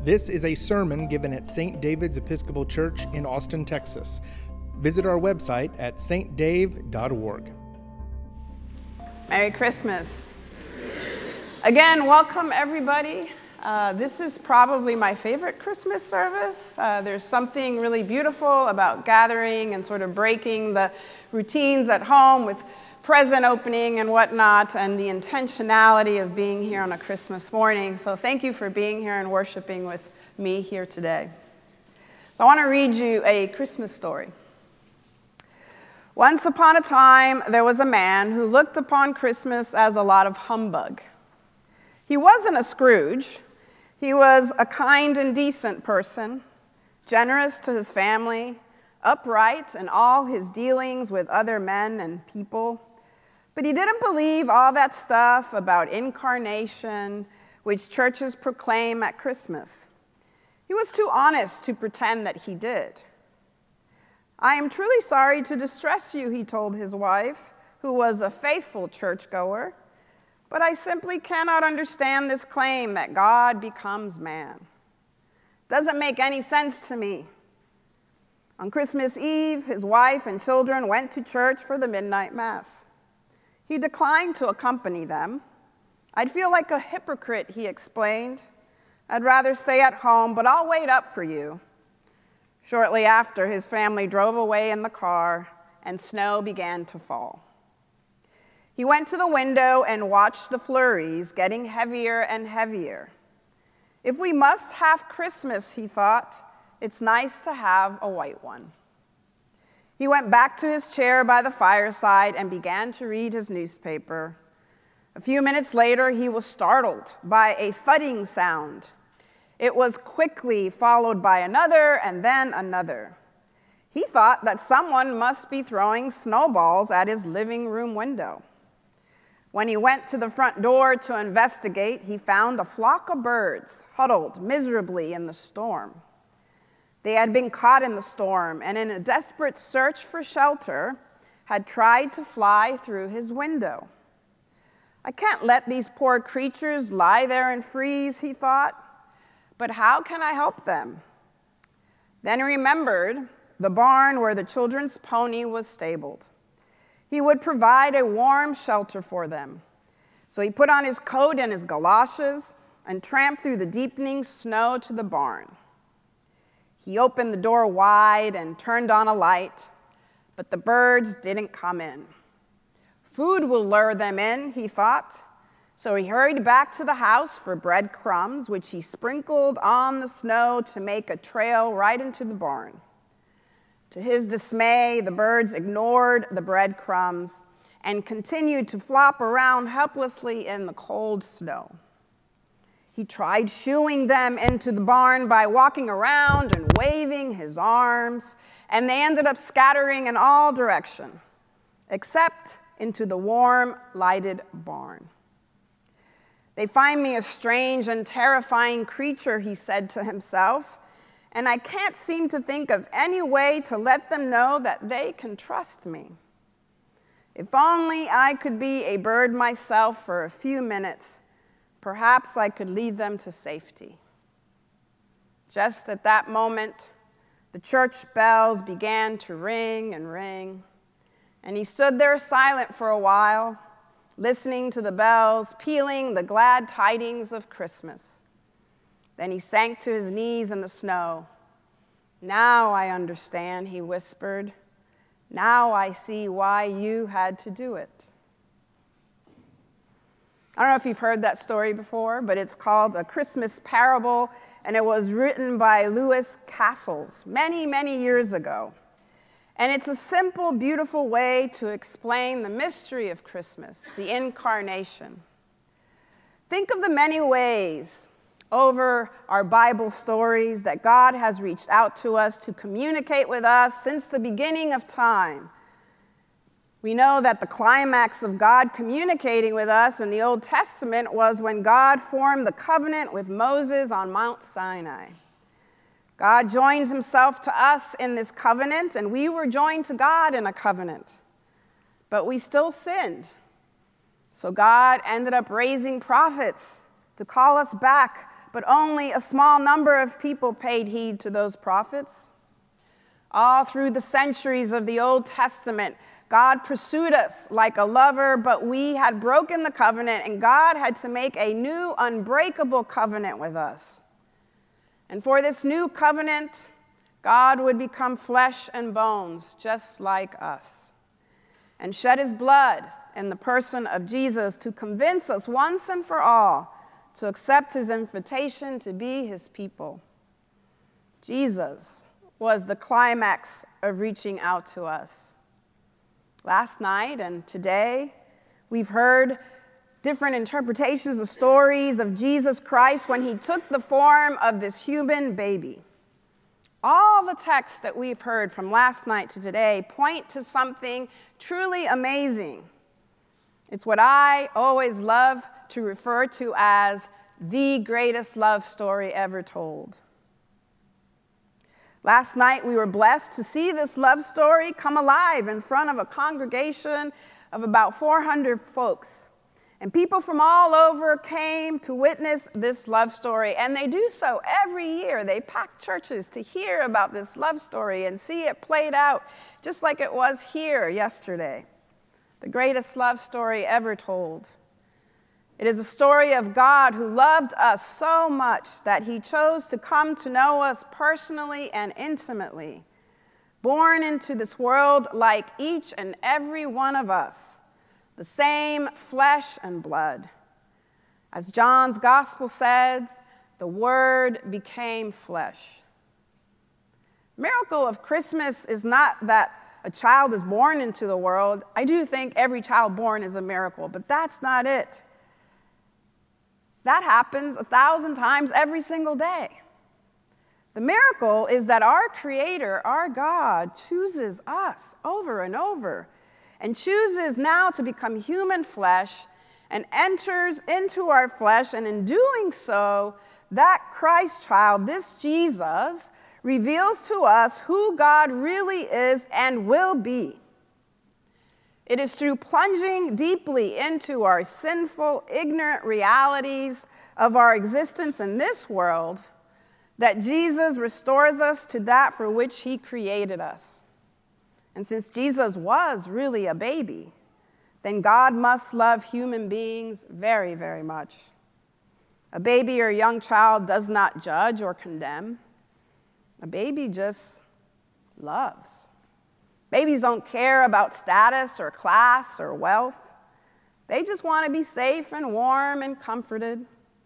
This is a sermon given at St. David's Episcopal Church in Austin, Texas. Visit our website at stdave.org. Merry Christmas. Again, welcome everybody. This is probably my favorite Christmas service. There's something really beautiful about gathering and sort of breaking the routines at home with present opening and whatnot, and the intentionality of being here on a Christmas morning. So thank you for being here and worshiping with me here today. So I want to read you a Christmas story. Once upon a time, there was a man who looked upon Christmas as a lot of humbug. He wasn't a Scrooge. He was a kind and decent person, generous to his family, upright in all his dealings with other men and people. But he didn't believe all that stuff about incarnation, which churches proclaim at Christmas. He was too honest to pretend that he did. "I am truly sorry to distress you," he told his wife, who was a faithful churchgoer, "but I simply cannot understand this claim that God becomes man. Doesn't make any sense to me." On Christmas Eve, his wife and children went to church for the midnight mass. He declined to accompany them. "I'd feel like a hypocrite," he explained. "I'd rather stay at home, but I'll wait up for you." Shortly after, his family drove away in the car, and snow began to fall. He went to the window and watched the flurries getting heavier and heavier. "If we must have Christmas," he thought, "it's nice to have a white one." He went back to his chair by the fireside and began to read his newspaper. A few minutes later, he was startled by a thudding sound. It was quickly followed by another and then another. He thought that someone must be throwing snowballs at his living room window. When he went to the front door to investigate, he found a flock of birds huddled miserably in the storm. They had been caught in the storm and in a desperate search for shelter had tried to fly through his window. "I can't let these poor creatures lie there and freeze," he thought, "but how can I help them?" Then he remembered the barn where the children's pony was stabled. He would provide a warm shelter for them. So he put on his coat and his galoshes and tramped through the deepening snow to the barn. He opened the door wide and turned on a light, but the birds didn't come in. Food will lure them in, he thought. So he hurried back to the house for breadcrumbs, which he sprinkled on the snow to make a trail right into the barn. To his dismay, the birds ignored the breadcrumbs and continued to flop around helplessly in the cold snow. He tried shooing them into the barn by walking around and waving his arms, and they ended up scattering in all directions, except into the warm, lighted barn. "They find me a strange and terrifying creature," he said to himself, "and I can't seem to think of any way to let them know that they can trust me. If only I could be a bird myself for a few minutes, perhaps I could lead them to safety." Just at that moment, the church bells began to ring and ring, and he stood there silent for a while, listening to the bells, pealing the glad tidings of Christmas. Then he sank to his knees in the snow. "Now I understand," he whispered. "Now I see why you had to do it." I don't know if you've heard that story before, but it's called A Christmas Parable, and it was written by Lewis Cassels many, many years ago. And it's a simple, beautiful way to explain the mystery of Christmas, the incarnation. Think of the many ways over our Bible stories that God has reached out to us to communicate with us since the beginning of time. We know that the climax of God communicating with us in the Old Testament was when God formed the covenant with Moses on Mount Sinai. God joined himself to us in this covenant, and we were joined to God in a covenant. But we still sinned. So God ended up raising prophets to call us back, but only a small number of people paid heed to those prophets. All through the centuries of the Old Testament, God pursued us like a lover, but we had broken the covenant, and God had to make a new, unbreakable covenant with us. And for this new covenant, God would become flesh and bones, just like us, and shed his blood in the person of Jesus to convince us once and for all to accept his invitation to be his people. Jesus was the climax of reaching out to us. Last night and today, we've heard different interpretations of stories of Jesus Christ when he took the form of this human baby. All the texts that we've heard from last night to today point to something truly amazing. It's what I always love to refer to as the greatest love story ever told. Last night, we were blessed to see this love story come alive in front of a congregation of about 400 folks. And people from all over came to witness this love story, and they do so every year. They pack churches to hear about this love story and see it played out just like it was here yesterday. The greatest love story ever told. It is a story of God who loved us so much that he chose to come to know us personally and intimately, born into this world like each and every one of us, the same flesh and blood. As John's gospel says, the Word became flesh. The miracle of Christmas is not that a child is born into the world. I do think every child born is a miracle, but that's not it. That happens 1,000 times every single day. The miracle is that our Creator, our God, chooses us over and over and chooses now to become human flesh and enters into our flesh, and in doing so, that Christ child, this Jesus, reveals to us who God really is and will be. It is through plunging deeply into our sinful, ignorant realities of our existence in this world that Jesus restores us to that for which he created us. And since Jesus was really a baby, then God must love human beings very, very much. A baby or young child does not judge or condemn. A baby just loves. Babies don't care about status or class or wealth. They just want to be safe and warm and comforted.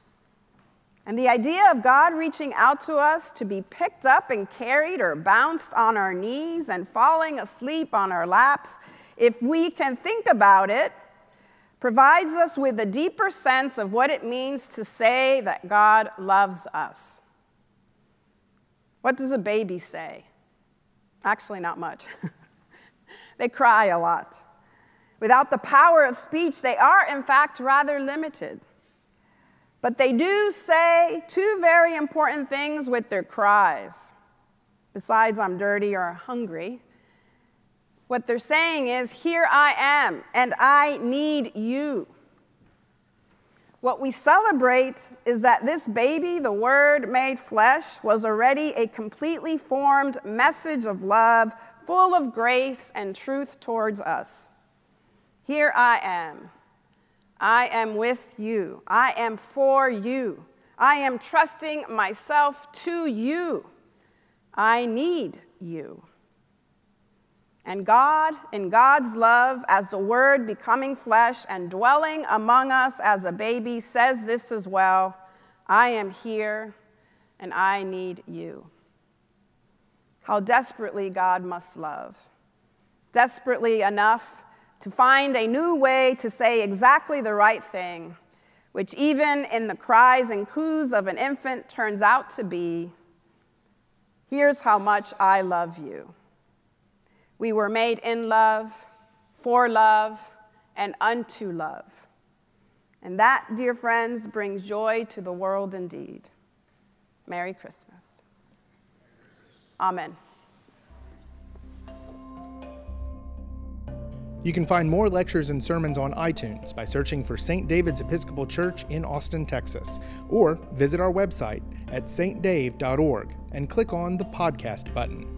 And the idea of God reaching out to us to be picked up and carried or bounced on our knees and falling asleep on our laps, if we can think about it, provides us with a deeper sense of what it means to say that God loves us. What does a baby say? Actually, not much. They cry a lot. Without the power of speech, they are, in fact, rather limited. But they do say two very important things with their cries. Besides, I'm dirty or hungry. What they're saying is, here I am, and I need you. What we celebrate is that this baby, the Word made flesh, was already a completely formed message of love, full of grace and truth towards us. Here I am. I am with you. I am for you. I am trusting myself to you. I need you. And God, in God's love, as the Word becoming flesh and dwelling among us as a baby, says this as well: I am here and I need you. How desperately God must love. Desperately enough to find a new way to say exactly the right thing, which even in the cries and coos of an infant turns out to be, here's how much I love you. We were made in love, for love, and unto love. And that, dear friends, brings joy to the world indeed. Merry Christmas. Amen. You can find more lectures and sermons on iTunes by searching for St. David's Episcopal Church in Austin, Texas, or visit our website at stdave.org and click on the podcast button.